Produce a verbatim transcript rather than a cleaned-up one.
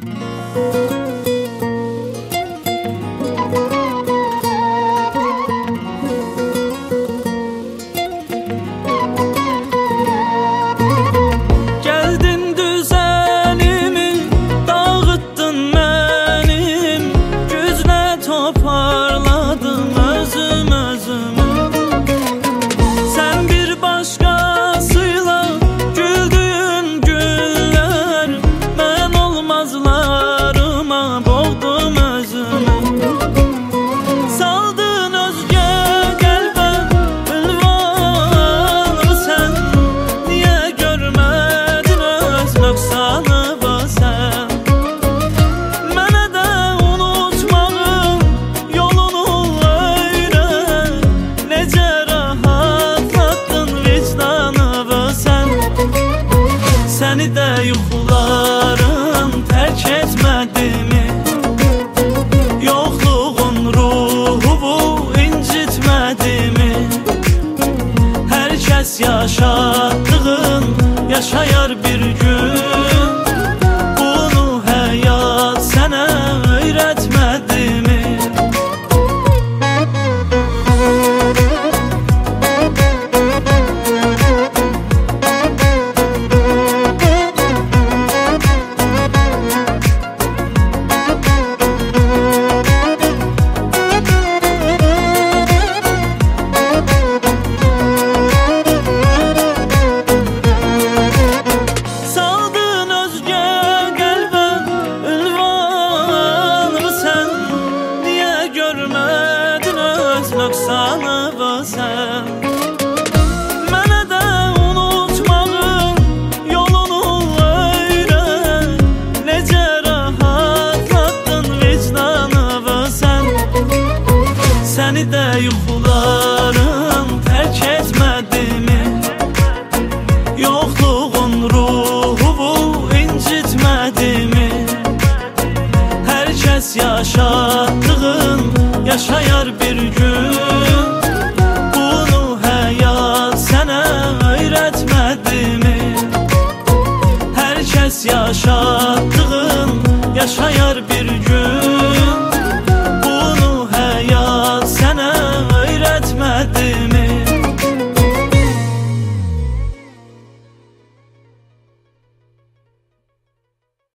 Səni də yuxularım tərk etmədimi? Yoxluğun ruhumu incitmədimi? Hər kəs yaşatdığın yaşayar bir gün. Bunu həyat sənə öyrətmədimi? Nöqsanı sən mənə də unutmağın yolunu öyrət. Necə rahatlatdın vicdanı sən? Səni də yuxularım tərk etmədimi? Yoxluğun ruhumu incitmədimi? Hər kəs yaşatdığın yaşayar bir gün. Bunu həyat sənə öyrətmədimi? Hər kəs yaşatdığın yaşayar bir gün.